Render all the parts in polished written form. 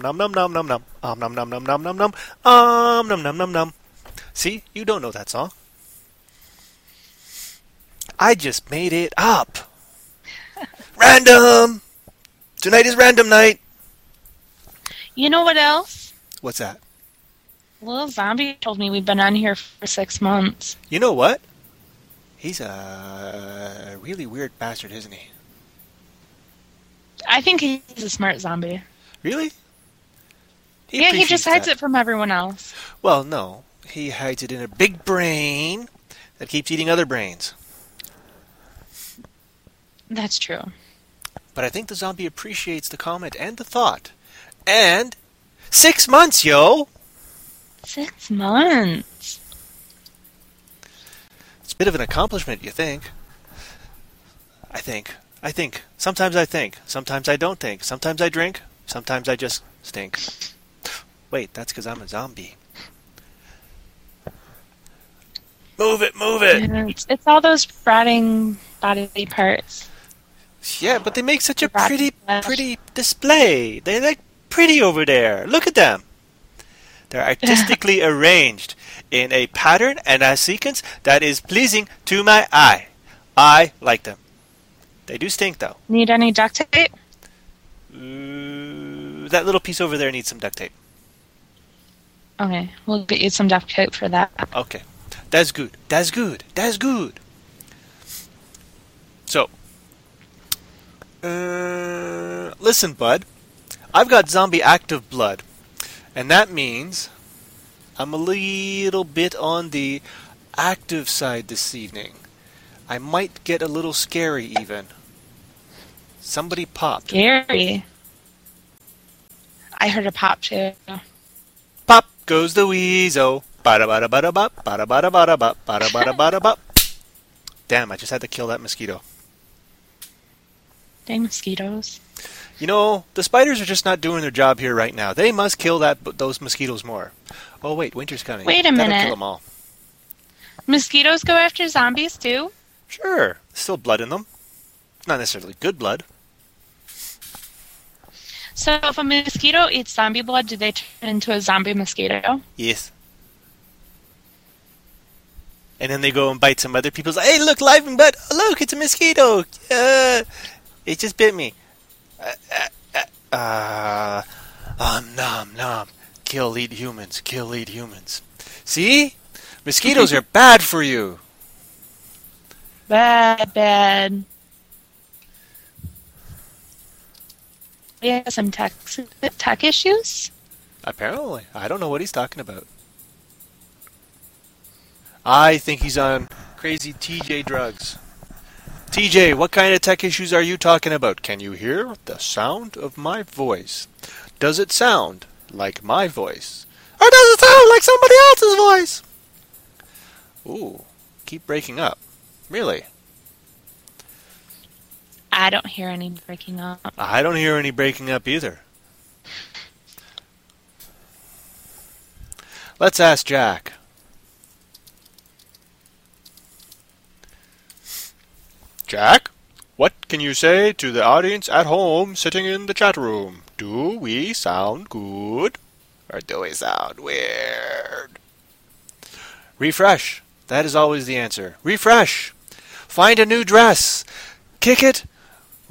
nom nom nom nom nom nom. Nom nom nom nom nom nom. Nom nom nom nom. See, you don't know that song. I just made it up. Random. Tonight is random night. You know what else? What's that? Little Zombie told me we've been on here for 6 months. You know what? He's a really weird bastard, isn't he? I think he's a smart zombie. Really? He just hides it from everyone else. Well, no. He hides it in a big brain that keeps eating other brains. That's true. But I think the zombie appreciates the comment and the thought. And 6 months, yo! 6 months. It's a bit of an accomplishment, you think. I think. Sometimes I think. Sometimes I don't think. Sometimes I drink. Sometimes I just stink. Wait, that's because I'm a zombie. Move it, move it! Yeah, it's all those rotting body parts. Yeah, but they make such a Rotting flesh. pretty display. They're like pretty over there. Look at them. They're artistically arranged in a pattern and a sequence that is pleasing to my eye. I like them. They do stink, though. Need any duct tape? That little piece over there needs some duct tape. Okay, we'll get you some duct tape for that. Okay. That's good. That's good. That's good. So, listen, bud. I've got zombie active blood. And that means I'm a little bit on the active side this evening. I might get a little scary even. Somebody popped. Scary. I heard a pop too. Pop goes the weasel. Bada bada bada bop. Bada bada bada bop. Bada bada bada bop. Damn, I just had to kill that mosquito. Dang mosquitoes. You know, the spiders are just not doing their job here right now. They must kill those mosquitoes more. Oh wait, winter's coming. Wait a That'll minute. kill them all. Mosquitoes go after zombies too? Sure, still blood in them. Not necessarily good blood. So if a mosquito eats zombie blood, do they turn into a zombie mosquito? Yes. And then they go and bite some other people's. Hey, look, live and blood. Oh, look, it's a mosquito. It just bit me. Nom nom. Kill, eat humans. Kill, eat humans. See? Mosquitoes are bad for you. Bad. We have some tech issues. Apparently. I don't know what he's talking about. I think he's on crazy TJ drugs. TJ, what kind of tech issues are you talking about? Can you hear the sound of my voice? Does it sound like my voice? Or does it sound like somebody else's voice? Ooh, keep breaking up. Really? I don't hear any breaking up. I don't hear any breaking up either. Let's ask Jack. Jack, what can you say to the audience at home sitting in the chat room? Do we sound good? Or do we sound weird? Refresh. That is always the answer. Refresh. Find a new dress. Kick it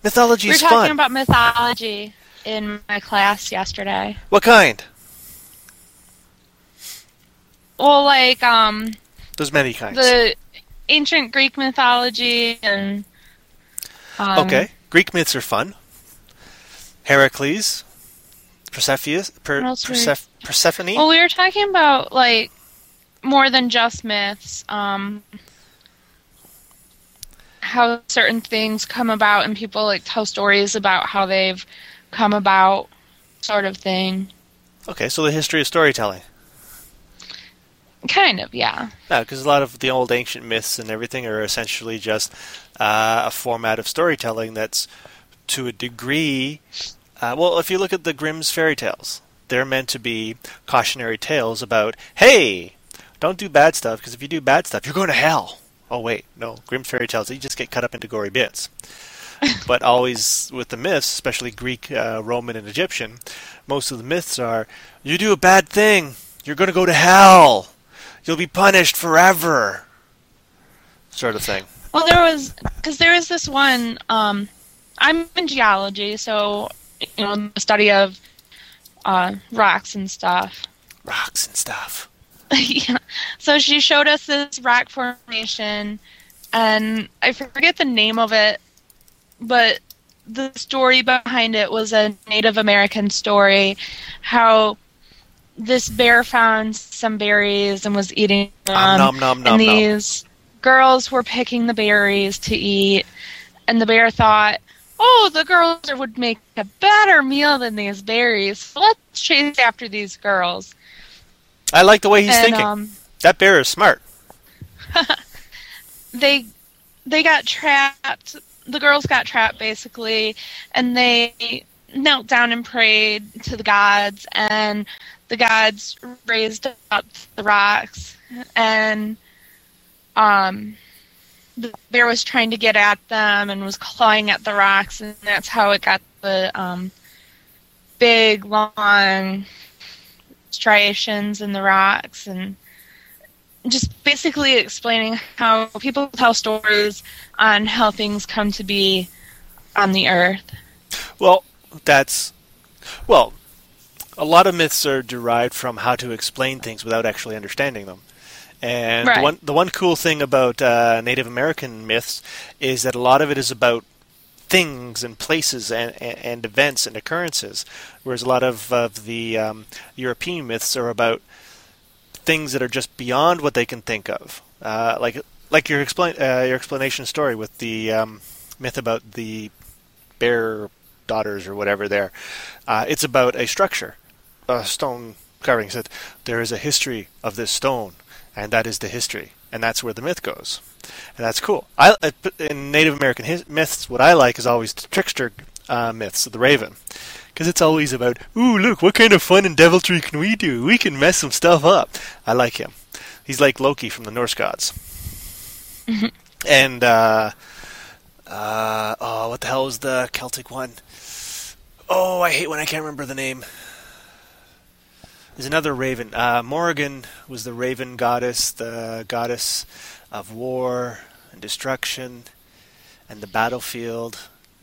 Mythology We were is talking fun. about mythology in my class yesterday. What kind? Well, like There's many kinds. the ancient Greek mythology and Okay. Greek myths are fun. Heracles, What else were we- Persephone. Well, we were talking about like more than just myths. How certain things come about, and people like tell stories about how they've come about, sort of thing. Okay, so the history of storytelling. Kind of, yeah. No, because a lot of the old ancient myths and everything are essentially just a format of storytelling that's, to a degree, well, if you look at the Grimm's fairy tales, they're meant to be cautionary tales about, hey, don't do bad stuff, because if you do bad stuff, you're going to hell. Oh, wait, no, Grimm's fairy tales, you just get cut up into gory bits. But always with the myths, especially Greek, Roman, and Egyptian, most of the myths are, you do a bad thing, you're going to go to hell. You'll be punished forever. Sort of thing. Well, there was this one. I'm in geology, so the study of rocks and stuff. Rocks and stuff. Yeah. So she showed us this rock formation, and I forget the name of it, but the story behind it was a Native American story, how this bear found some berries and was eating them, Nom, nom, nom, and nom. these girls were picking the berries to eat, and the bear thought, oh, the girls would make a better meal than these berries, so let's chase after these girls. I like the way he's And, thinking. That bear is smart. They got trapped. The girls got trapped, basically, and they knelt down and prayed to the gods, and the gods raised up the rocks, and the bear was trying to get at them and was clawing at the rocks, and that's how it got the big, long striations in the rocks, and just basically explaining how people tell stories on how things come to be on the earth. Well, a lot of myths are derived from how to explain things without actually understanding them. And Right. the one cool thing about Native American myths is that a lot of it is about things and places and events and occurrences, whereas a lot of the European myths are about things that are just beyond what they can think of. Like your explanation story with the myth about the bear daughters or whatever there. It's about a structure, a stone carving. It said there is a history of this stone, and that is the history, and that's where the myth goes. And that's cool. In Native American myths, what I like is always the trickster myths of the raven. Because it's always about, ooh, look, what kind of fun and deviltry can we do? We can mess some stuff up. I like him. He's like Loki from the Norse gods. And, what the hell was the Celtic one? Oh, I hate when I can't remember the name. There's another raven. Morrigan was the raven goddess, the goddess of war and destruction and the battlefield.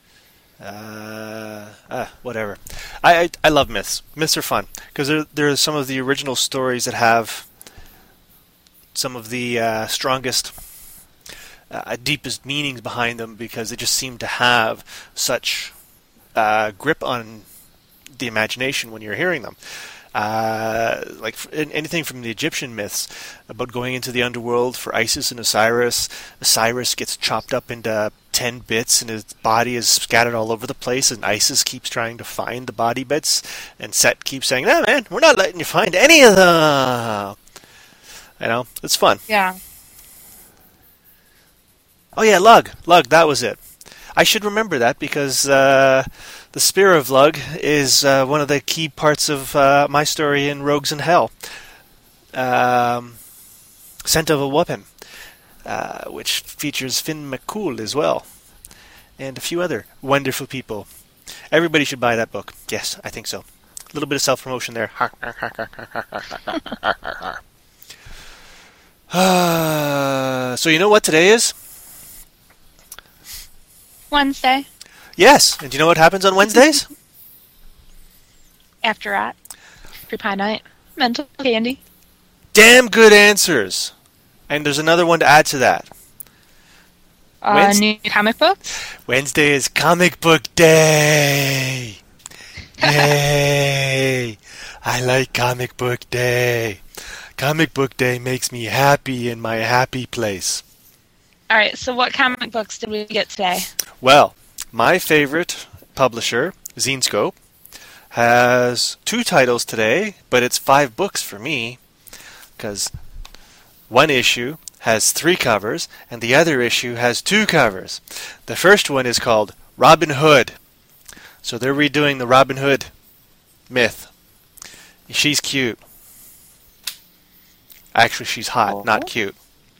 Whatever. I love myths. Myths are fun because there are some of the original stories that have some of the strongest, deepest meanings behind them because they just seem to have such grip on the imagination when you're hearing them. Like anything from the Egyptian myths about going into the underworld for Isis and Osiris. Osiris gets chopped up into 10 bits and his body is scattered all over the place, and Isis keeps trying to find the body bits, and Set keeps saying, "No, man, we're not letting you find any of them." It's fun. Yeah. Oh yeah, Lug, that was it. I should remember that because the Spear of Lug is one of the key parts of my story in Rogues in Hell. Scent of a Weapon, which features Finn McCool as well, and a few other wonderful people. Everybody should buy that book. Yes, I think so. A little bit of self-promotion there. So you know what today is? Wednesday. Yes, and do you know what happens on Wednesdays? After that, free pie night, mental candy. Damn good answers. And there's another one to add to that. New comic book. Wednesday is comic book day. Yay! I like comic book day. Comic book day makes me happy in my happy place. All right, so what comic books did we get today? Well, my favorite publisher, Zenescope, has 2 titles today, but it's 5 books for me, because one issue has 3 covers, and the other issue has 2 covers. The first one is called Robin Hood. So they're redoing the Robin Hood myth. She's cute. Actually, she's hot, not cute.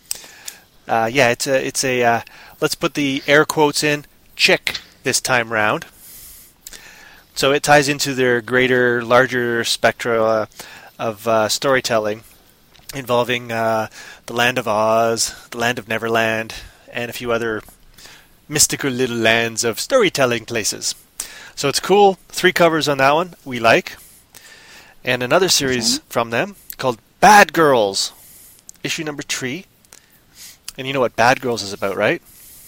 It's a let's put the air quotes in, chick this time round. So it ties into their larger spectra of storytelling involving the Land of Oz, the Land of Neverland, and a few other mystical little lands of storytelling places. So it's cool. 3 covers on that one we like. And another series from them called Bad Girls, issue number 3. And you know what Bad Girls is about, right?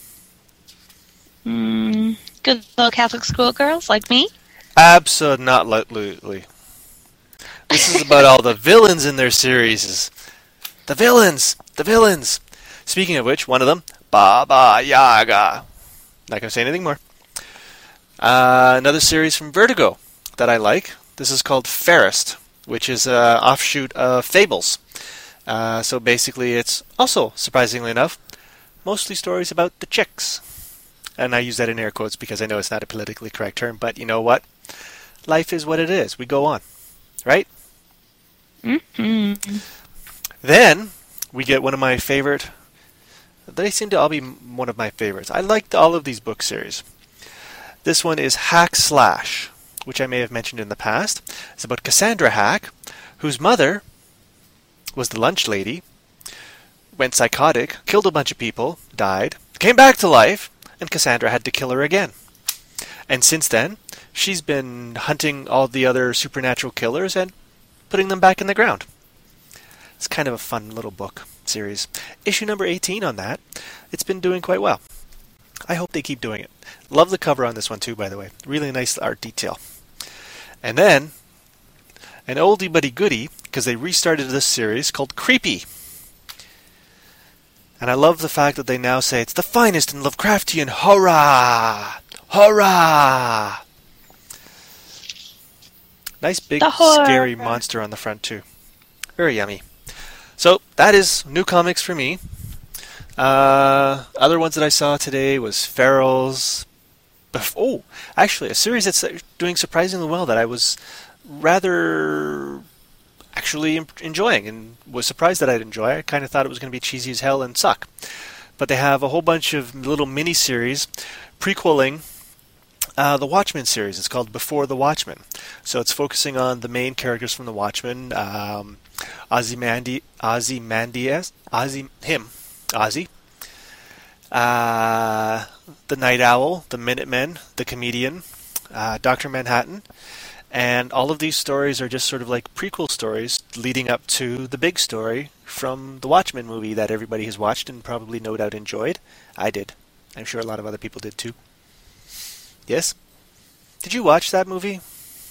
Good little Catholic school girls like me? Absolutely. This is about all the villains in their series. The villains! Speaking of which, one of them, Baba Yaga. Not going to say anything more. Another series from Vertigo that I like. This is called Fairest, which is an offshoot of Fables. So basically it's also, surprisingly enough, mostly stories about the chicks. And I use that in air quotes because I know it's not a politically correct term, but you know what? Life is what it is. We go on. Right? Mm-hmm. Then we get one of my favorite... They seem to all be one of my favorites. I liked all of these book series. This one is Hack Slash, which I may have mentioned in the past. It's about Cassandra Hack, whose mother was the lunch lady, went psychotic, killed a bunch of people, died, came back to life, and Cassandra had to kill her again. And since then, she's been hunting all the other supernatural killers and putting them back in the ground. It's kind of a fun little book series. Issue number 18 on that. It's been doing quite well. I hope they keep doing it. Love the cover on this one too, by the way. Really nice art detail. And then, an oldie but a goodie, because they restarted this series called Creepy. And I love the fact that they now say it's the finest in Lovecraftian horror! Horror! Nice big scary monster on the front too. Very yummy. So, that is new comics for me. Other ones that I saw today was Ferals. Oh, actually, a series that's doing surprisingly well that I was rather actually enjoying and was surprised that I'd enjoy. I kind of thought it was going to be cheesy as hell and suck. But they have a whole bunch of little mini-series prequeling the Watchmen series. It's called Before the Watchmen. So it's focusing on the main characters from the Watchmen. Ozzy, the Night Owl, the Minutemen, the Comedian, Dr. Manhattan, and all of these stories are just sort of like prequel stories leading up to the big story from the Watchmen movie that everybody has watched and probably no doubt enjoyed. I did. I'm sure a lot of other people did too. Yes? Did you watch that movie?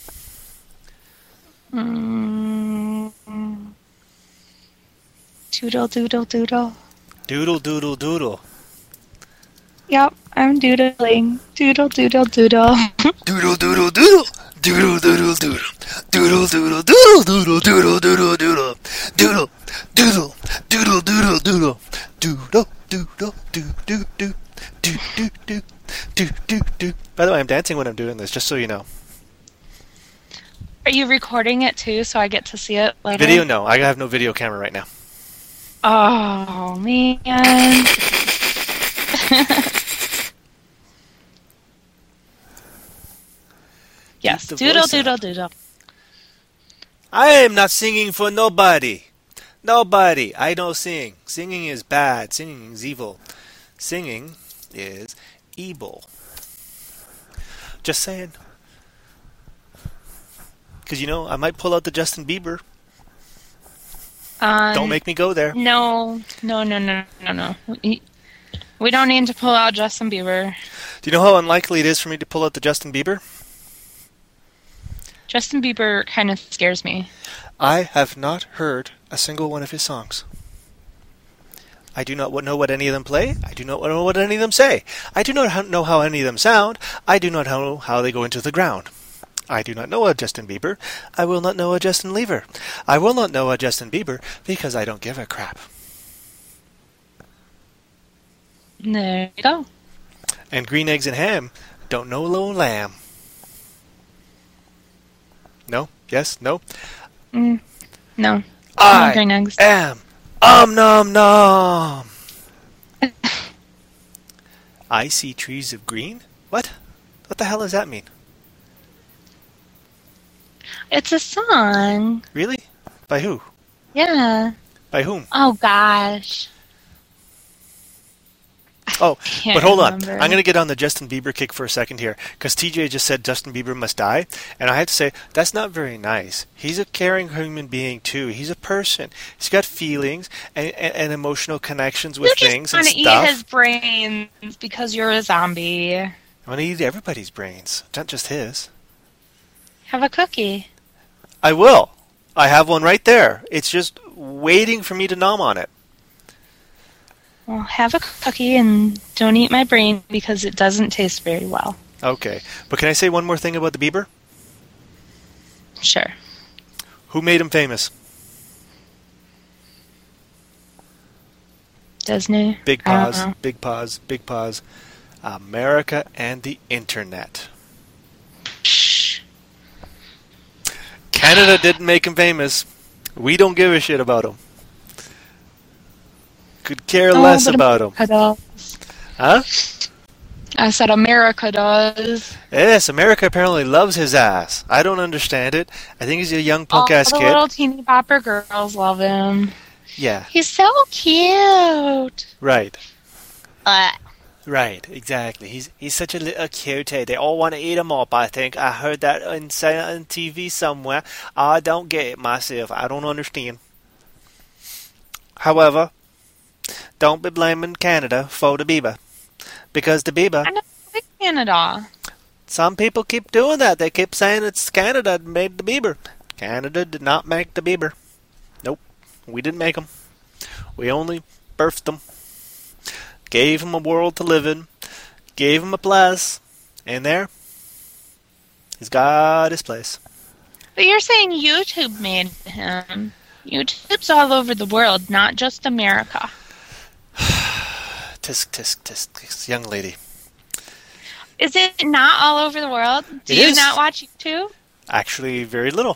Doodle, doodle, doodle. Doodle, doodle, doodle. Yep, I'm doodling. Doodle, doodle, doodle. Doodle doodle doodle. Doodle doodle doodle. Doodle doodle doodle doodle doodle doodle doodle. Doodle doodle doodle doodle doodle. Doodle doodle doo doo doo. Do do do do do do. By the way, I'm dancing when I'm doing this, just so you know. Are you recording it too so I get to see it later? Video? No, I have no video camera right now. Oh, man. Yes, doodle, doodle, doodle. I am not singing for nobody. Nobody. I don't sing. Singing is bad. Singing is evil. Singing is evil. Just saying. Because, I might pull out the Justin Bieber. Don't make me go there. No. We don't need to pull out Justin Bieber. Do you know how unlikely it is for me to pull out the Justin Bieber? Justin Bieber kind of scares me. I have not heard a single one of his songs. I do not know what any of them play. I do not know what any of them say. I do not know how any of them sound. I do not know how they go into the ground. I do not know a Justin Bieber. I will not know a Justin Lever. I will not know a Justin Bieber because I don't give a crap. There you go. And green eggs and ham don't know low lamb. No? Yes? No? No. I green eggs. am nom nom. I see trees of green? What? What the hell does that mean? It's a song. Really? By who? Yeah. By whom? Oh, gosh. Oh, Can't but hold on. remember. I'm going to get on the Justin Bieber kick for a second here, because TJ just said Justin Bieber must die, and I have to say, that's not very nice. He's a caring human being, too. He's a person. He's got feelings and emotional connections with things and stuff. You just want to eat his brains because you're a zombie. I want to eat everybody's brains, not just his. Have a cookie. I will. I have one right there. It's just waiting for me to nom on it. Well, have a cookie and don't eat my brain because it doesn't taste very well. Okay. But can I say one more thing about the Bieber? Sure. Who made him famous? Disney? Big I don't pause, know. big pause, big pause. America and the Internet. Shh. Canada didn't make him famous. We don't give a shit about him. Could care less but about him. America does. Huh? I said America does. Yes, America apparently loves his ass. I don't understand it. I think he's a young All punk-ass the kid. little teeny bopper girls love him. Yeah, He's so cute. right. Right, exactly. He's such a little cutie. They all want to eat him up, I think. I heard that on TV somewhere. I don't get it myself. I don't understand. However, don't be blaming Canada for the Bieber. Because the Bieber, I know Canada. some people keep doing that. They keep saying it's Canada that made the Bieber. Canada did not make the Bieber. Nope, we didn't make him. We only birthed them. Gave him a world to live in. Gave him a place. And there, he's got his place. But you're saying YouTube made him. YouTube's all over the world, not just America. Tisk, tisk, tisk, tisk, young lady. Is it not all over the world? Do It you is. not watch YouTube? Actually, very little.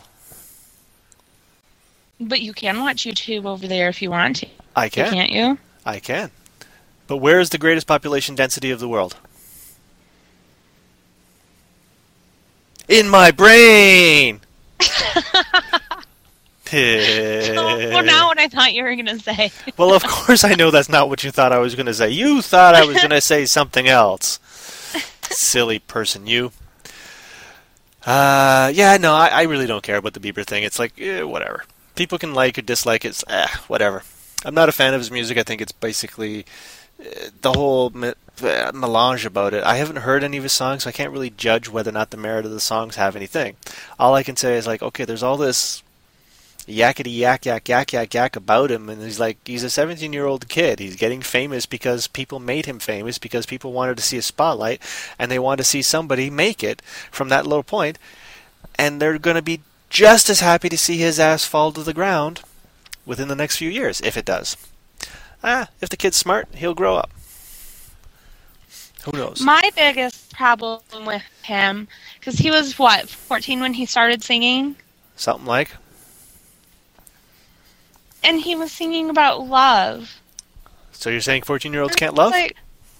But you can watch YouTube over there if you want to. I can. Can't you? I can. But where is the greatest population density of the world? In my brain! Well, not what I thought you were going to say. Well, of course I know that's not what you thought I was going to say. You thought I was going to say something else. Silly person, you. Yeah, no, I really don't care about the Bieber thing. It's like, whatever. People can like or dislike it. Whatever. I'm not a fan of his music. I think it's basically the whole melange about it. I haven't heard any of his songs, so I can't really judge whether or not the merit of the songs have anything. All I can say is like, okay, there's all this yakety yak yak yak yak yak about him, and he's a 17-year-old kid. He's getting famous because people made him famous, because people wanted to see a spotlight, and they wanted to see somebody make it from that low point, and they're going to be just as happy to see his ass fall to the ground within the next few years, if it does. If the kid's smart, he'll grow up. Who knows? My biggest problem with him, because he was, 14 when he started singing? Something like. And he was singing about love. So you're saying 14-year-olds can't love? Like,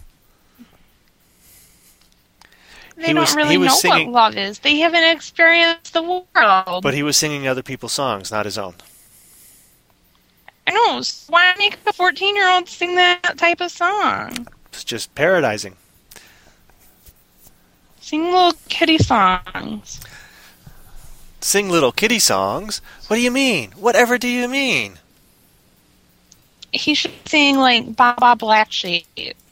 they He don't was- really he was know singing- what love is. They haven't experienced the world. But he was singing other people's songs, not his own. I know. So why make a 14-year-old sing that type of song? It's just parodizing. Sing little kitty songs. Sing little kitty songs? What do you mean? Whatever do you mean? He should sing like Baba Black Sheep.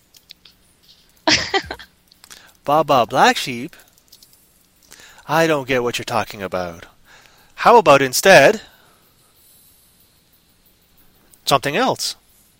Baba Black Sheep? I don't get what you're talking about. How about instead something else?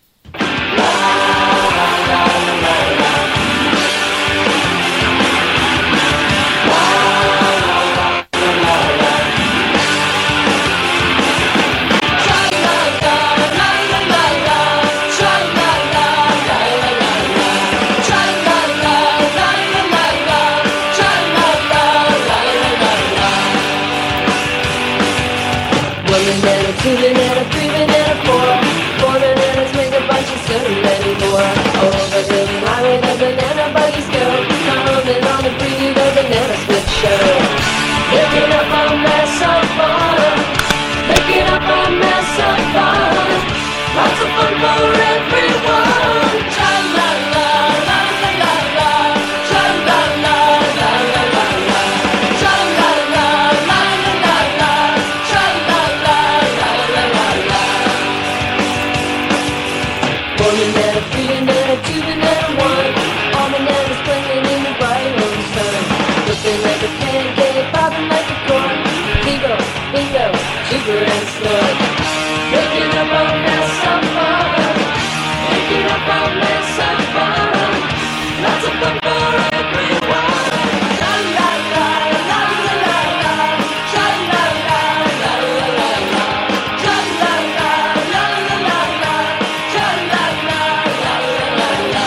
Two banana, three banana, four bananas make a bunch of so many more. Over the highway, the banana buggies go, coming on the preview, the banana split show. Picking up a mess of fun, picking up a mess of fun. Lots of fun for everyone. Cha la la la la la la, cha la la la la la la, cha la la la la la la, cha la la la la la la. One banana, three banana, two banana, one. All bananas playing in the bright home sun. Looking like a pancake, bobbing like a corn. Bingo, bingo, sugar and slug. Picking up a mess of fun. Picking up a mess of fun. Lots of fun for everyone. Cha la la la la la la. Cha la la la la la la. Cha la la la la la la. Cha la la la la la la.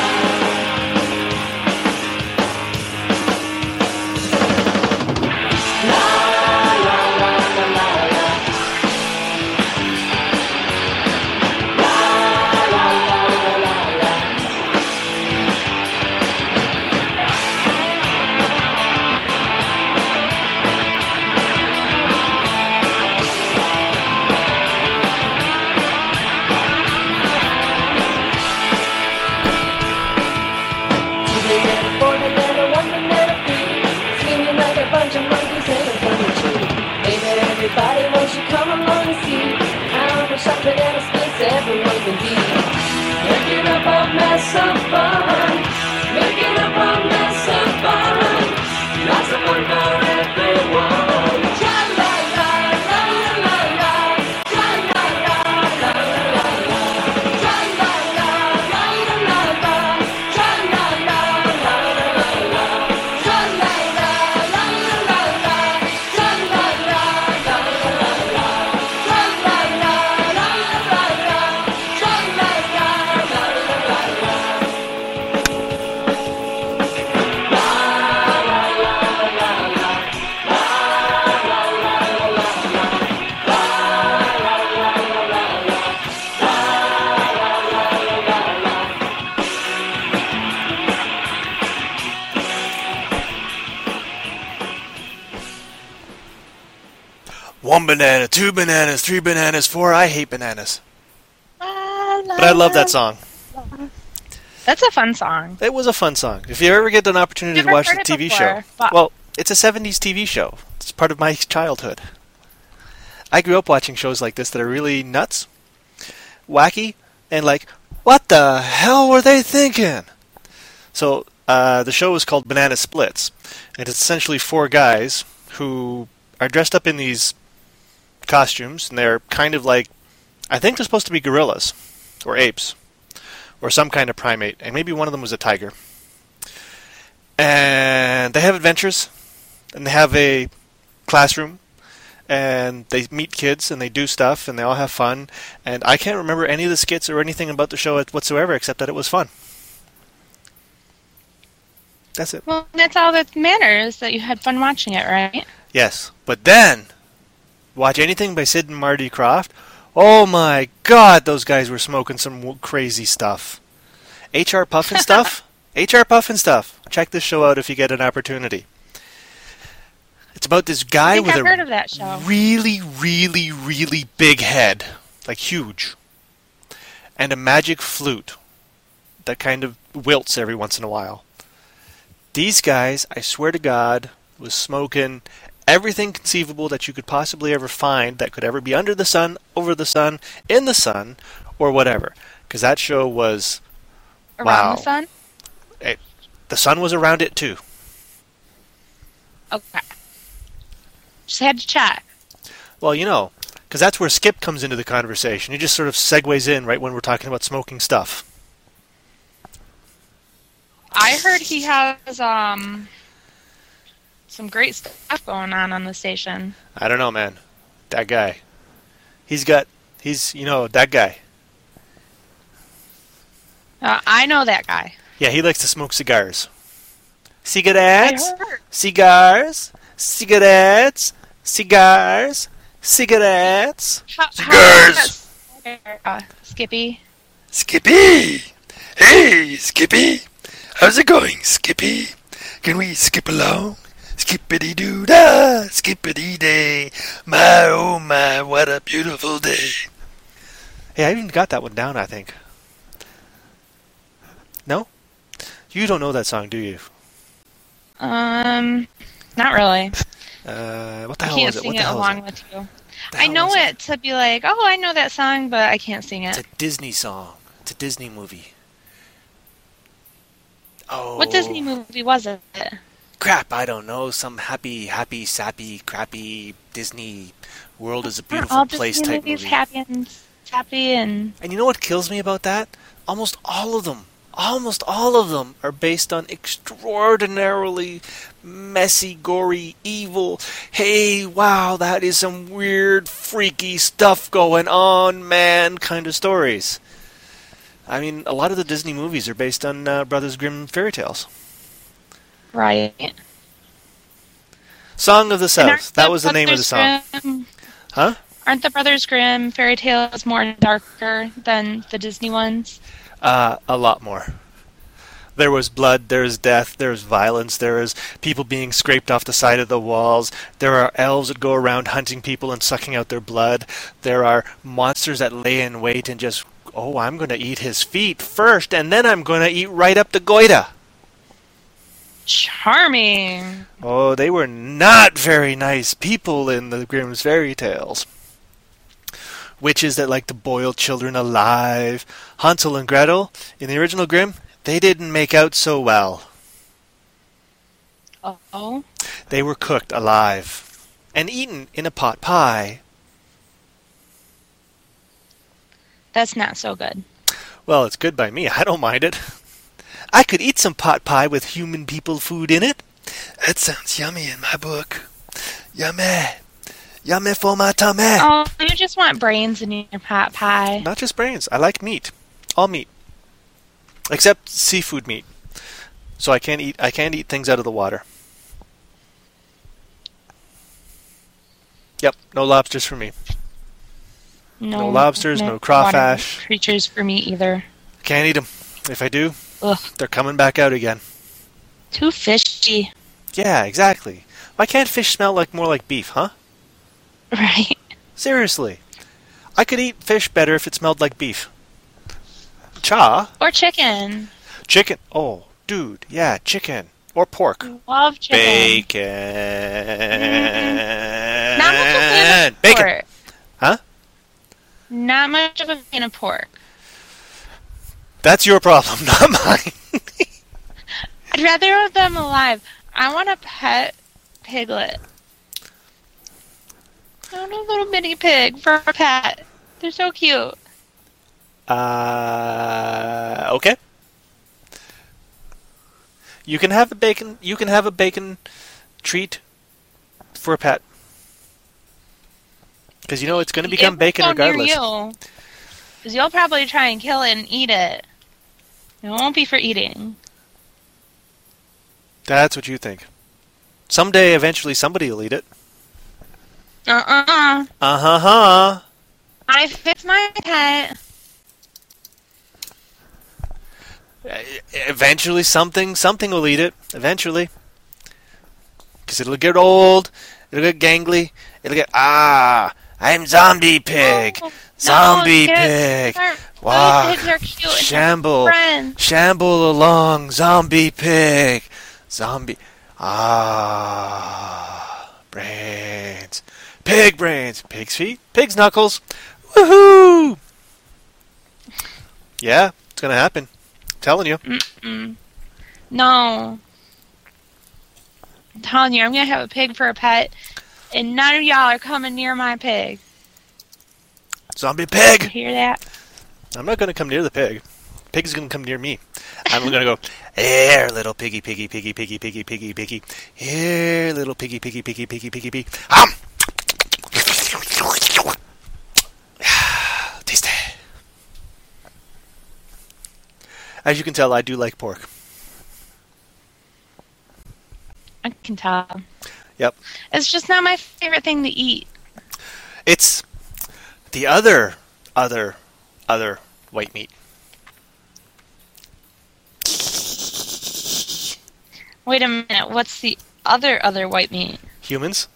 Two banana, four banana, one banana, three. Screaming like a bunch of monkeys in a funny tree. Hey there, everybody, won't you come along and see how much hot banana splits everyone can be? Making up a mess of fun. Making up a mess of fun. Lots of fun for everyone. Cha la la la la la la. Cha la la la la la la. Cha la la la la la la. Cha la la la la la la. Cha la la la la la la. Cha la la la la la la. Cha la la la la la la. Cha la la la la la la. One banana, two bananas, three bananas, four. I hate bananas. But But I love that song. That's a fun song. It was a fun song. If you ever get an opportunity to Never watch the heard it TV before, show, but- well, it's a 70s TV show. It's part of my childhood. I grew up watching shows like this that are really nuts, wacky, and like, what the hell were they thinking? So, the show is called Banana Splits, and it's essentially four guys who are dressed up in these costumes, and they're kind of like, I think they're supposed to be gorillas, or apes, or some kind of primate, and maybe one of them was a tiger. And they have adventures, and they have a classroom, and they meet kids, and they do stuff, and they all have fun, and I can't remember any of the skits or anything about the show whatsoever, except that it was fun. That's it. Well, that's all that matters, that you had fun watching it, right? Yes, but then, watch anything by Sid and Marty Krofft. Oh my God, those guys were smoking some crazy stuff. H.R. Puffin stuff? H.R. Puffin stuff. Check this show out if you get an opportunity. It's about this guy I think with I've heard of that show. really, really, really big head. Like huge. And a magic flute that kind of wilts every once in a while. These guys, I swear to God, was smoking everything conceivable that you could possibly ever find that could ever be under the sun, over the sun, in the sun, or whatever. Because that show was... Around wow. the sun? The sun was around it too. Okay. Just had to check. Well, you know, because that's where Skip comes into the conversation. He just sort of segues in right when we're talking about smoking stuff. I heard he has some great stuff going on the station. I don't know, man. That guy. That guy. I know that guy. Yeah, he likes to smoke cigars. Cigarettes, I heard. cigars, cigarettes, cigars, cigarettes. Cigars. Skippy. Skippy! Hey, Skippy! How's it going, Skippy? Can we skip along? Skippity-doo-dah, skippity-day. My, oh my, what a beautiful day. Hey, I even got that one down, I think. No? You don't know that song, do you? Not really. What the I hell can't is it? sing What the it hell along is it? with you. The I hell know is it to be like, oh, I know that song, but I can't sing It's it. a Disney song. It's a Disney movie. Oh. What Disney movie was it? Crap, I don't know. Some happy, sappy, crappy Disney world is a beautiful All place Disney type movies movie. happy and And you know what kills me about that? Almost all of them are based on extraordinarily messy, gory, evil, hey, wow, that is some weird, freaky stuff going on, man, kind of stories. I mean, a lot of the Disney movies are based on Brothers Grimm fairy tales. right. Song of the And South. aren't That was the name of the Brothers song. Grimm- Huh? Aren't the Brothers Grimm fairy tales more darker than the Disney ones? A lot more. There was blood, there's death, there's violence, there is people being scraped off the side of the walls, there are elves that go around hunting people and sucking out their blood, there are monsters that lay in wait and just, oh, I'm going to eat his feet first, and then I'm going to eat right up the goita. Charming. Oh, they were not very nice people in the Grimm's fairy tales. Witches that like to boil children alive. Hansel and Gretel, in the original Grimm, they didn't make out so well. Oh. They were cooked alive and eaten in a pot pie. That's not so good. Well, it's good by me. I don't mind it. I could eat some pot pie with human people food in it. That sounds yummy in my book. Yummy. Yummy for my tummy. Oh, you just want brains in your pot pie. Not just brains. I like meat. All meat. Except seafood meat. So I can't eat things out of the water. Yep, no lobsters for me. No lobsters, no crawfish. water creatures for me either. Can't eat them. If I do, Ugh. they're coming back out again. Too fishy. Yeah, exactly. Why can't fish smell more like beef, huh? Right. Seriously. I could eat fish better if it smelled like beef. Cha? Or chicken. Chicken. Oh, dude. Yeah, chicken. Or pork. Love chicken. Bacon. Not much of a fan of Bacon. pork. Huh? Not much of a fan of pork. That's your problem, not mine. I'd rather have them alive. I want a pet piglet. I want a little mini pig for a pet. They're so cute. Okay. You can have a bacon treat for a pet. Because you know it's going to become bacon regardless. Because you'll probably try and kill it and eat it. It won't be for eating. That's what you think. Someday, eventually, somebody will eat it. Uh-uh. Uh-huh. Not if it's my pet. Eventually, something will eat it. Eventually. Because it'll get old. It'll get gangly. It'll get, I'm zombie pig. Oh, Zombie no, pig. Wow. Pigs are cute. Shamble. Friends. Shamble along, zombie pig. Zombie. Ah, brains. Pig brains. Pig's feet. Pig's knuckles. Woohoo! Yeah, it's gonna happen. I'm telling you. Mm-mm. No. I'm telling you, I'm going to have a pig for a pet, and none of y'all are coming near my pig. Zombie You pig! hear that? I'm not gonna come near the pig. Pig's gonna come near me. I'm gonna go, here, little piggy, piggy, piggy, piggy, piggy, piggy, piggy. Here, little piggy, piggy, piggy, piggy, piggy, piggy. Tasty. As you can tell, I do like pork. I can tell. Yep. It's just not my favorite thing to eat. It's the other white meat. Wait a minute, what's the other white meat? Humans.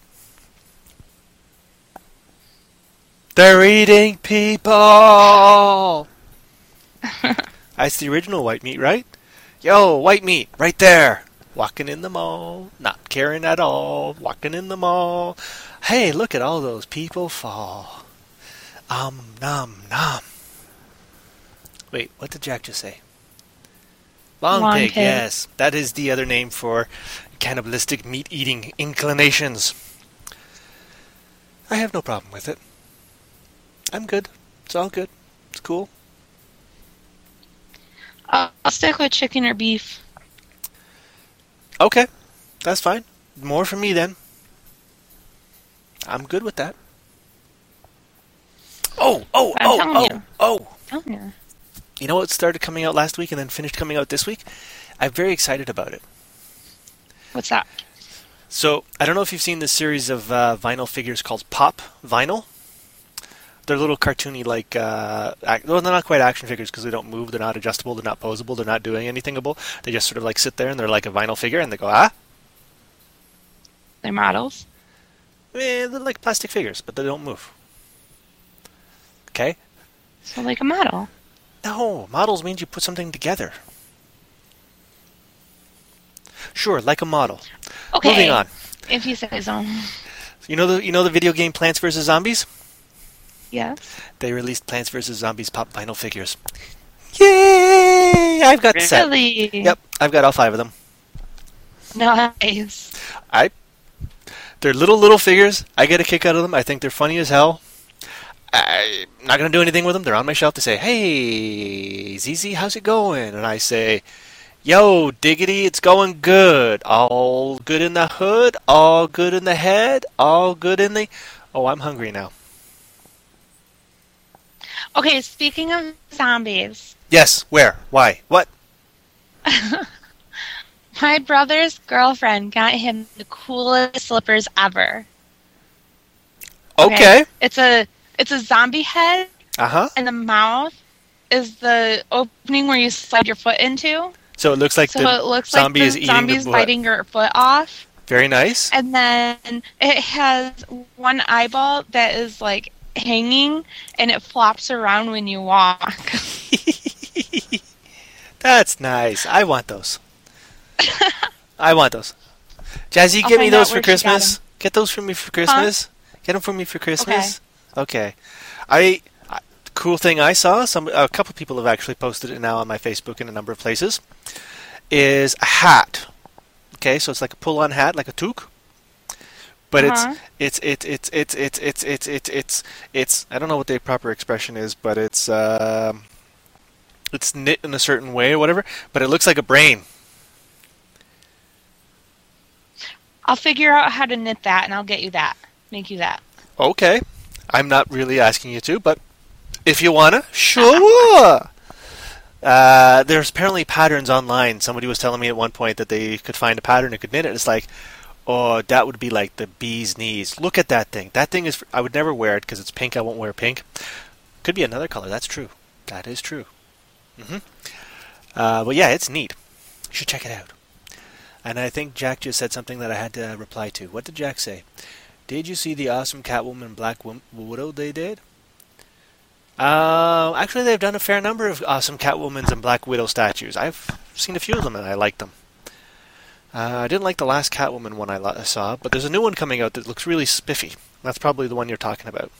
They're eating people! That's the original white meat, right? Yo, white meat, right there. Walking in the mall, not caring at all. Walking in the mall. Hey, look at all those people fall. Nom, nom. Wait, what did Jack just say? Long pig, yes. That is the other name for cannibalistic meat-eating inclinations. I have no problem with it. I'm good. It's all good. It's cool. I'll stick with chicken or beef. Okay, that's fine. More for me then. I'm good with that. Oh! Yeah. You know what started coming out last week and then finished coming out this week? I'm very excited about it. What's that? So, I don't know if you've seen this series of vinyl figures called Pop Vinyl. They're little cartoony, like, well, they're not quite action figures because they don't move, they're not adjustable, they're not posable, they're not doing anythingable. They just sort of like sit there and they're like a vinyl figure and they go, ah? They're models? They're like plastic figures, but they don't move. Okay? So like a model. No, models means you put something together. Sure, like a model. Okay. Moving on. If you say so. You know the video game Plants vs. Zombies? Yes. They released Plants vs. Zombies pop vinyl figures. Yay! I've got the set. Really? Yep, I've got all 5 of them. Nice. They're little figures. I get a kick out of them. I think they're funny as hell. I'm not going to do anything with them. They're on my shelf to say, hey, ZZ, how's it going? And I say, yo, diggity, it's going good. All good in the hood, all good in the head, all good in the... Oh, I'm hungry now. Okay, speaking of zombies. Yes, where? Why? What? My brother's girlfriend got him the coolest slippers ever. Okay. It's a zombie head, Uh-huh. and the mouth is the opening where you slide your foot into. So it looks like So the it looks zombie like is the eating zombie's the blood. biting your foot off. Very nice. And then it has one eyeball that is like hanging, and it flops around when you walk. That's nice. I want those. I want those. Jazzy, I'll get me find out those for where she got Christmas. Get those for me for Christmas. Get them for me for Christmas. Okay. Cool thing I saw, a couple people have actually posted it now on my Facebook in a number of places, is a hat. Okay, so it's like a pull-on hat, like a toque. But it's I don't know what the proper expression is, but it's knit in a certain way or whatever, but it looks like a brain. I'll figure out how to knit that, and I'll get you that. Make you that. Okay. I'm not really asking you to, but if you wanna, sure. There's apparently patterns online. Somebody was telling me at one point that they could find a pattern and could knit it. It's like, oh, that would be like the bee's knees. Look at that thing. That thing is... I would never wear it because it's pink. I won't wear pink. Could be another color. That's true. That is true. But yeah, it's neat. You should check it out. And I think Jack just said something that I had to reply to. What did Jack say? Did you see the awesome Catwoman and Black Widow they did? Actually, they've done a fair number of awesome Catwomans and Black Widow statues. I've seen a few of them and I like them. I didn't like the last Catwoman one I saw, but there's a new one coming out that looks really spiffy. That's probably the one you're talking about.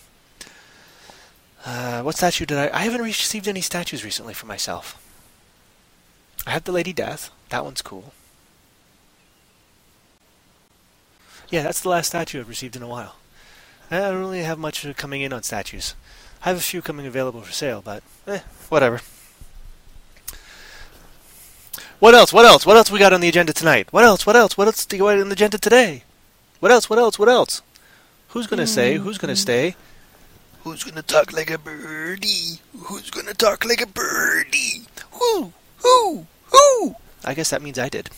What statue did I haven't received any statues recently for myself. I have the Lady Death. That one's cool. Yeah, that's the last statue I've received in a while. I don't really have much coming in on statues. I have a few coming available for sale, but whatever. What else? What else? What else we got on the agenda tonight? What else? What else? What else do you got on the agenda today? What else? What else? What else? Who's gonna say? Who's gonna stay? Who's gonna talk like a birdie? Who's gonna talk like a birdie? Who? Who? I guess that means I did.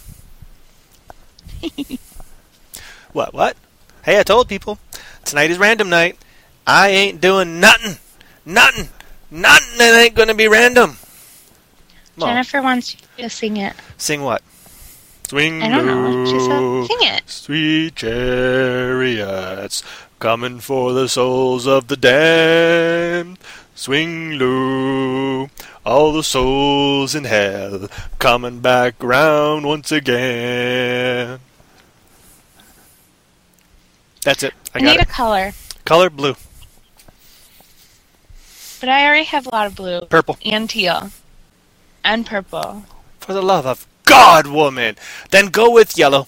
What? Hey, I told people. Tonight is random night. I ain't doing nothing. Nothing that ain't gonna be random. Well, Jennifer wants you to sing it. sing what? Swing I don't know. She low, said, sing it. sweet chariots, coming for the souls of the damned. Swing low, all the souls in hell, coming back round once again. That's it. I I got need it. a color, Color blue. but I already have a lot of blue. Purple. And teal. And purple. For the love of God, woman. Then go with yellow.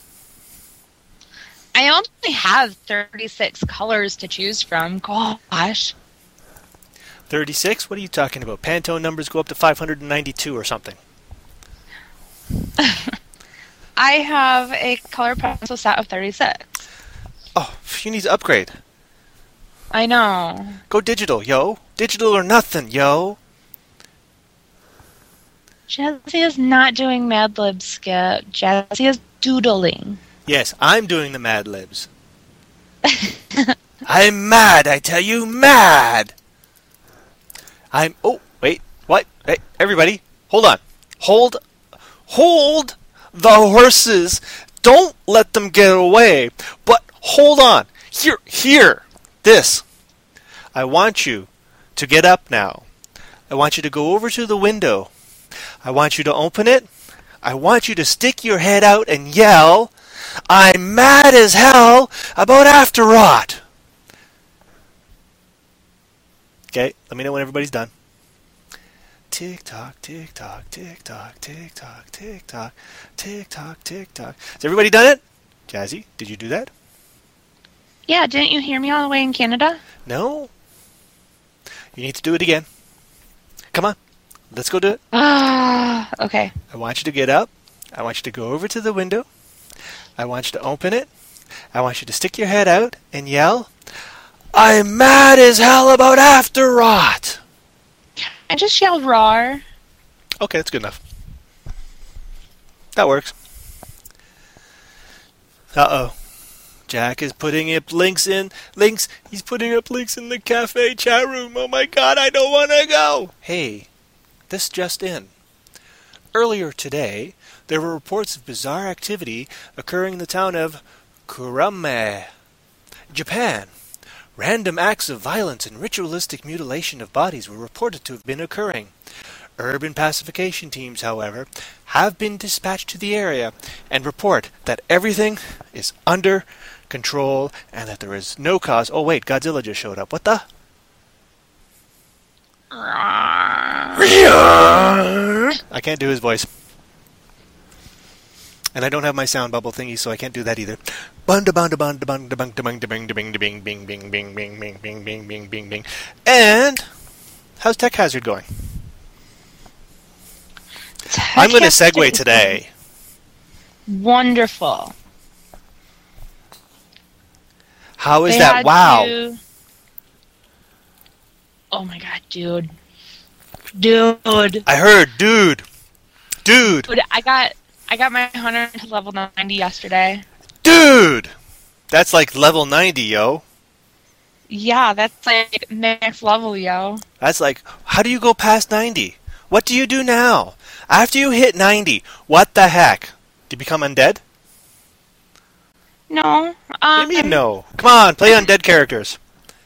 I only have 36 colors to choose from. Gosh. 36? What are you talking about? Pantone numbers go up to 592 or something. I have a color pencil set of 36. Oh, you need to upgrade. I know. Go digital, yo. Digital or nothing, yo. Jazzy is not doing Mad Lib, Skip. Jazzy is doodling. Yes, I'm doing the Mad Libs. I'm mad, I tell you, mad. Oh, wait, what? Hey, everybody, hold on. Hold the horses. Don't let them get away. But hold on. Here, this. I want you to get up now. I want you to go over to the window. I want you to open it. I want you to stick your head out and yell, I'm mad as hell about After Rot. Okay, let me know when everybody's done. Tick tock, tick tock, tick tock, tick tock, tick tock, tick tock, tick tock. Has everybody done it? Jazzy, did you do that? Yeah, didn't you hear me all the way in Canada? No? You need to do it again. Come on, let's go do it. Ah, okay. I want you to get up. I want you to go over to the window. I want you to open it. I want you to stick your head out and yell, I'm mad as hell about After Rot. I just yelled roar. Okay, that's good enough. That works. Uh-oh. Jack is putting up links. He's putting up links in the cafe chat room. Oh my god, I don't want to go. Hey, this just in. Earlier today, there were reports of bizarre activity occurring in the town of Kurame, Japan. Random acts of violence and ritualistic mutilation of bodies were reported to have been occurring. Urban pacification teams, however, have been dispatched to the area and report that everything is under control and that there is no cause. Oh wait, Godzilla just showed up. What the? I can't do his voice. And I don't have my sound bubble thingy, so I can't do that either. Bunda bunda bunda bunda bunda bunda bing bing bing bing bing bing bing bing bing bing bing bing bing. And how's Tech Hazard going? I'm going to segue today. Wonderful. How is They that? had Wow. to- Oh my god, dude. Dude. I heard, dude. Dude, I got my hunter to level 90 yesterday. Dude! That's like level 90, yo. Yeah, that's like next level, yo. That's like, how do you go past 90? What do you do now? After you hit 90, what the heck? Do you become undead? No. What do you mean no? Come on, play undead characters.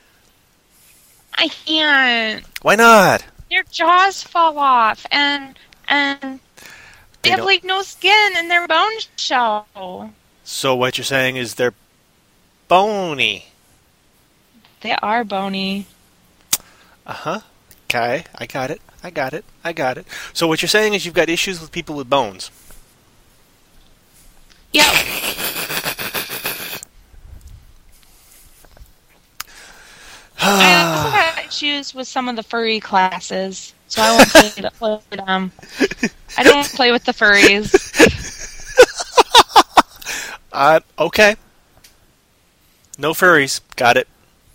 I can't. Why not? Their jaws fall off, and They have like no skin and their bones show. So what you're saying is they're bony. They are bony. Uh-huh. Okay, I got it. So what you're saying is you've got issues with people with bones. Yep. I also got issues with some of the furry classes, so I won't play with them. I don't play with the furries. Okay. No furries. Got it.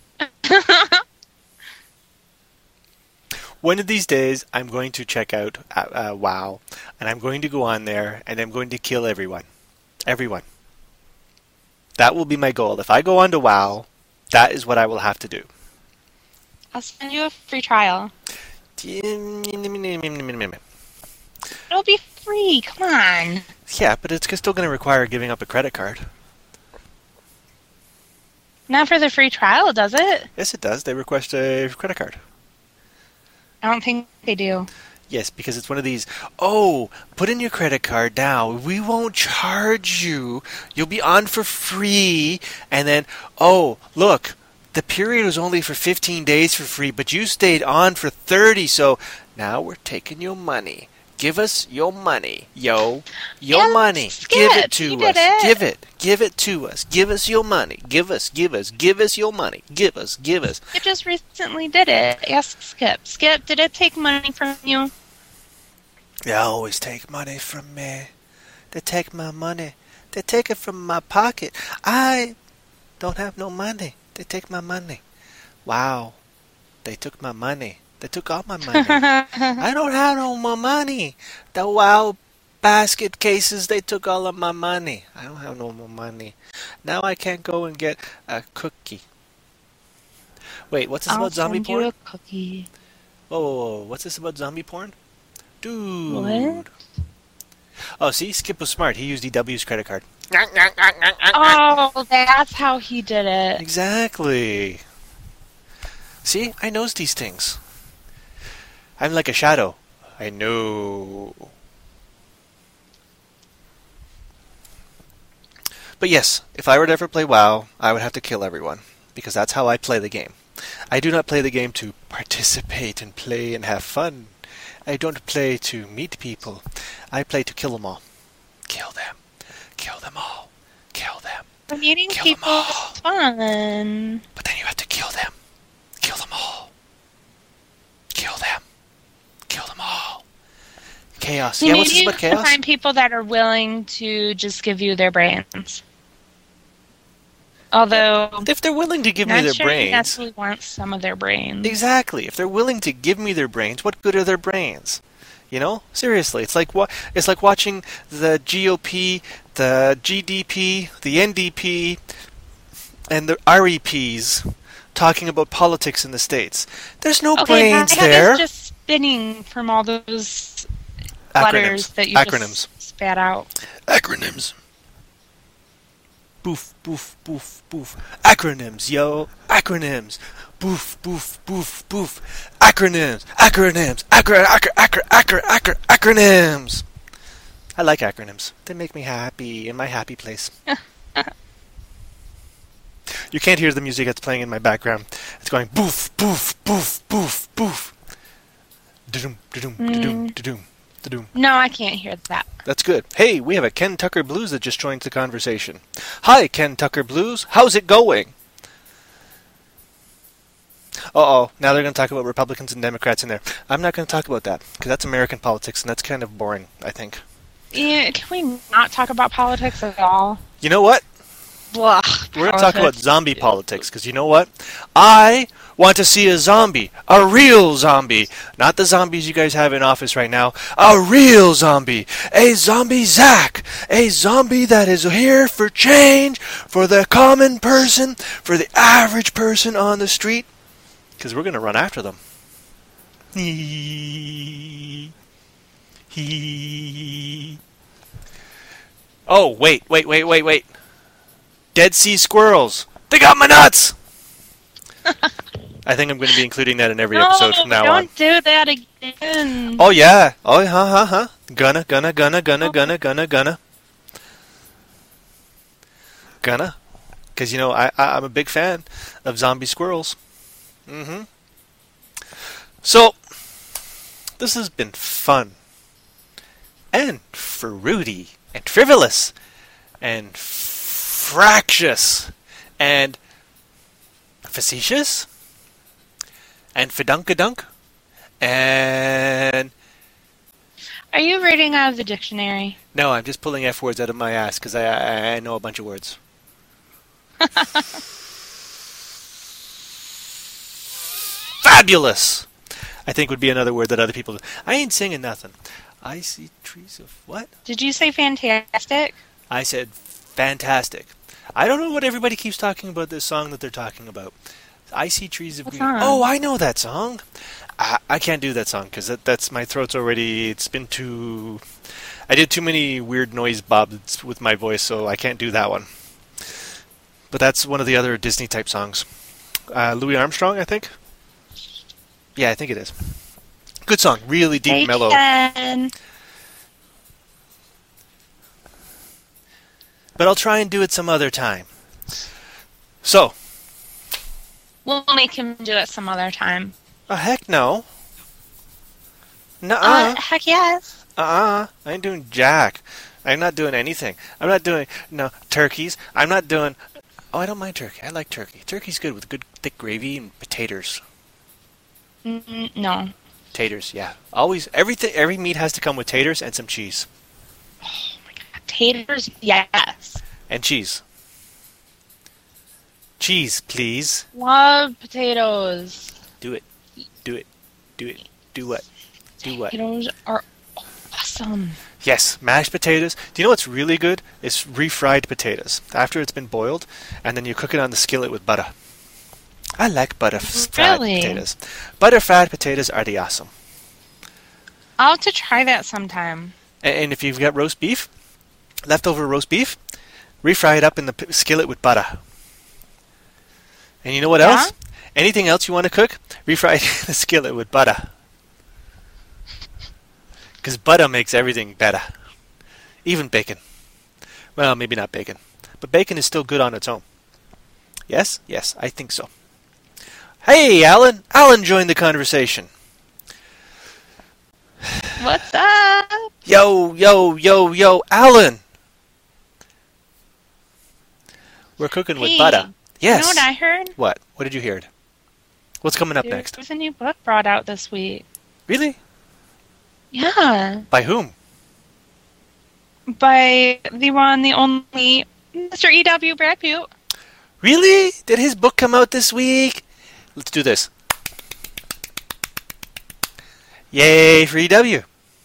One of these days, I'm going to check out WoW, and I'm going to go on there, and I'm going to kill everyone. Everyone. That will be my goal. If I go on to WoW, that is what I will have to do. I'll send you a free trial. It'll It'll be free. Come on. Yeah, but it's still going to require giving up a credit card. Not for the free trial, does it? Yes, it does. They request a credit card. I don't think they do. Yes, because it's one of these, oh, put in your credit card now. We won't charge you. You'll be on for free. And then, oh, look, the period was only for 15 days for free, but you stayed on for 30, so now we're taking your money. Give us your money, your money. Give it to us. Give it to us. Give us your money. Give us your money. Give us. It just recently did it. Ask Skip. Skip, did it take money from you? They always take money from me. They take my money. They take it from my pocket. I don't have no money. They take my money. Wow. They took my money. They took all my money. I don't have no more money. The WoW basket cases, they took all of my money. I don't have no more money. Now I can't go and get a cookie. Wait, what's this about zombie porn? I'll send you a cookie. Whoa. What's this about zombie porn? Dude. What? Oh, see? Skip was smart. He used EW's credit card. Oh, that's how he did it. Exactly. See? I knows these things. I'm like a shadow. I know. But yes, if I were to ever play WoW, I would have to kill everyone. Because that's how I play the game. I do not play the game to participate and play and have fun. I don't play to meet people. I play to kill them all. Kill them. Kill them all. Kill them. The meeting Kill people them all. is fun. But then you have to kill them. Kill them all. Kill them. Kill them all. Chaos. You Yeah, need what's this about to chaos? find people that are willing to just give you their brains. Although, If they're willing to give me not their sure you brains. necessarily want some of their brains. Exactly. If they're willing to give me their brains, what good are their brains? You know? Seriously. It's like watching the GOP, the GDP, the NDP, and the REPs talking about politics in the States. There's no brains my head there. is just spinning from all those letters that you Acronyms. just spat out. Acronyms. Boof, boof, boof, boof. Acronyms, yo. Acronyms. Boof, boof, boof, boof. Acronyms. Acronyms. Acronyms. I like acronyms. They make me happy in my happy place. You can't hear the music that's playing in my background. It's going boof, boof, boof, boof, boof. Da-doom, da-doom, da-doom, da-doom, da-doom. No, I can't hear that. That's good. Hey, we have a Ken Tucker Blues that just joined the conversation. Hi, Ken Tucker Blues. How's it going? Uh-oh. Now they're going to talk about Republicans and Democrats in there. I'm not going to talk about that, because that's American politics, and that's kind of boring, I think. Yeah, can we not talk about politics at all? You know what? Blah, We're going to talk about politics. zombie politics, because you know what? I want to see a zombie. A real zombie. Not the zombies you guys have in office right now. A real zombie. A zombie Zach. A zombie that is here for change, for the common person, for the average person on the street. Because we're going to run after them. Oh, wait. Dead Sea squirrels. They got my nuts! I think I'm going to be including that in every episode from now on. Don't do that again. Oh yeah. Oh Gonna. Because I'm a big fan of zombie squirrels. So this has been fun and fruity and frivolous and fractious and facetious and fidunkadunk and... Are you reading out of the dictionary? No, I'm just pulling F words out of my ass because I know a bunch of words. Fabulous, I think, would be another word that other people... I ain't singing nothing. I see trees of what? Did you say fantastic? I said fantastic. I don't know what everybody keeps talking about this song that they're talking about. I see trees of What green. song? Oh, I know that song. I can't do that song because that's my throat's already... It's been too... I did too many weird noise bobs with my voice, so I can't do that one. But that's one of the other Disney type songs. Louis Armstrong, I think. Yeah, I think it is. Good song, really deep, Hey, mellow. Ken. But I'll try and do it some other time. So, We'll make him do it some other time. heck no. Nuh-uh. Heck yes. I ain't doing jack. I'm not doing anything. I'm not doing turkeys. I'm not doing... Oh, I don't mind turkey. I like turkey. Turkey's good with good thick gravy and potatoes. No. Taters, yeah. Always, every meat has to come with taters and some cheese. Taters, yes. And cheese. Cheese, please. Love potatoes. Do it. Do it. Do it. Do what? Do what? Potatoes are awesome. Yes, mashed potatoes. Do you know what's really good? It's refried potatoes. After it's been boiled, and then you cook it on the skillet with butter. I like butter-fried Really? potatoes. Butter-fried potatoes are the awesome. I'll have to try that sometime. And if you've got roast beef, leftover roast beef, refry it up in the skillet with butter. And you know what else? Anything else you want to cook, refry it in the skillet with butter. Because butter makes everything better. Even bacon. Well, maybe not bacon. But bacon is still good on its own. Yes? Yes, I think so. Hey, Alan! Alan joined the conversation. What's up? Yo, Alan! We're cooking with Hey, butter. Yes. You know what I heard? What? What did you hear? What's coming up next? There's a new book brought out this week. Really? Yeah. By whom? By the one, the only, Mr. E.W. Brad Pute. Really? Did his book come out this week? Let's do this. Yay for EW.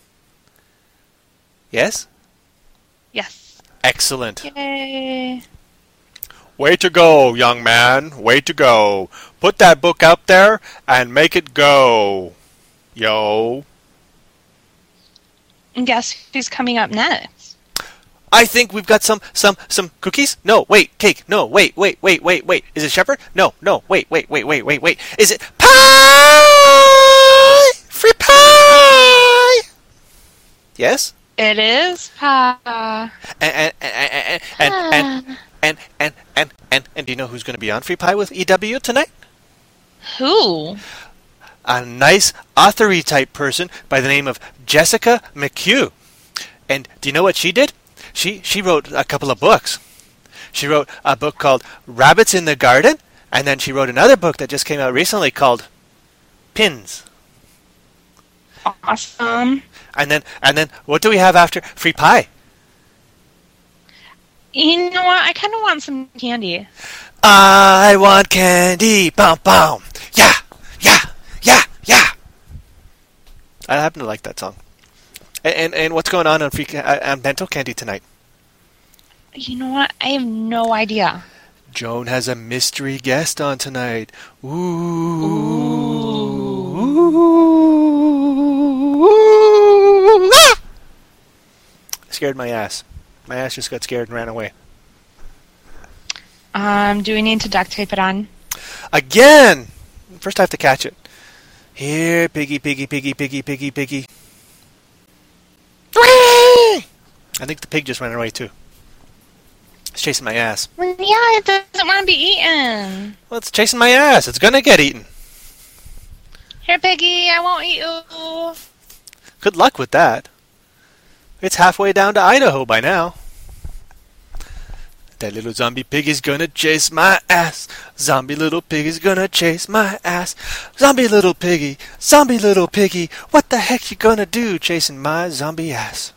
Yes? Yes. Excellent. Yay. Way to go, young man. Way to go. Put that book out there and make it go. Yo. And guess who's coming up next? I think we've got some cookies. No, wait, cake. No, wait. Is it shepherd? No, wait. Is it pie? Free pie. Yes? It is pie. And do you know who's going to be on Free Pie with EW tonight? Who? A nice author-y type person by the name of Jessica McHugh. And do you know what she did? She wrote a couple of books. She wrote a book called Rabbits in the Garden, and then she wrote another book that just came out recently called Pins. Awesome. And then what do we have after Free Pie? You know what? I kind of want some candy. I want candy. Bum bum. Yeah. I happen to like that song. And what's going on Bento Candy tonight? You know what? I have no idea. Joan has a mystery guest on tonight. Ooh. Ah! Scared my ass. My ass just got scared and ran away. Do we need to duct tape it on? Again! First I have to catch it. Here, piggy, piggy, piggy, piggy, piggy, piggy. Whee! I think the pig just ran away too. It's chasing my ass. Well, yeah, it doesn't want to be eaten. Well, it's chasing my ass. It's gonna get eaten. Here, piggy, I won't eat you. Good luck with that. It's halfway down to Idaho by now. That little zombie pig is gonna chase my ass. Zombie little pig is gonna chase my ass. Zombie little piggy, what the heck you gonna do chasing my zombie ass?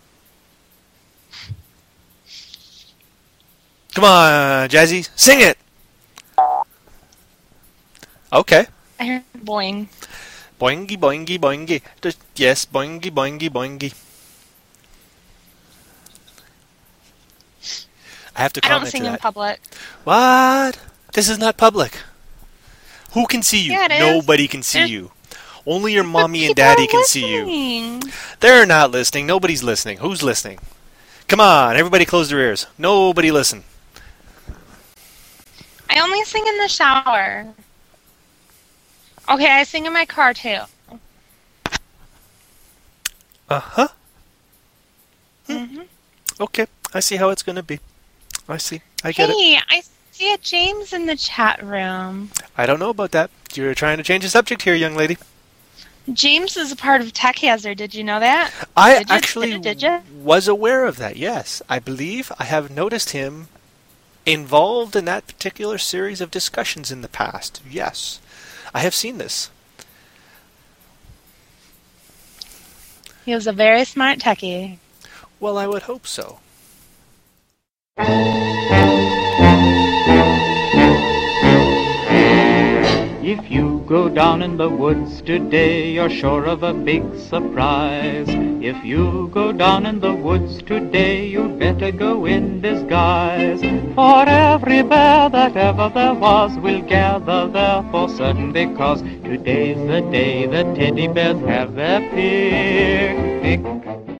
Come on, Jazzy, sing it! Okay. I heard boing. Boingy, boingy, boingy. Yes, boingy, boingy, boingy. I have to I comment don't sing to in that. public. What? This is not public. Who can see you? Yeah, it is. Nobody can see There's- you. Only your But mommy and people daddy are can see you. listening. They're not listening. Nobody's listening. Who's listening? Come on, everybody close their ears. Nobody listen. I only sing in the shower. Okay, I sing in my car too. Uh-huh. hmm Okay, I see how it's going to be. I see. I get it. Hey, I see a James in the chat room. I don't know about that. You're trying to change the subject here, young lady. James is a part of Tech Hazard. Did you know that? I Did you? actually Did you? was aware of that, yes. I believe I have noticed him involved in that particular series of discussions in the past. Yes. I have seen this. He was a very smart techie. Well, I would hope so. If you go down in the woods today, you're sure of a big surprise. If you go down in the woods today, you'd better go in disguise. For every bear that ever there was will gather there for certain, because today's the day the teddy bears have their picnic.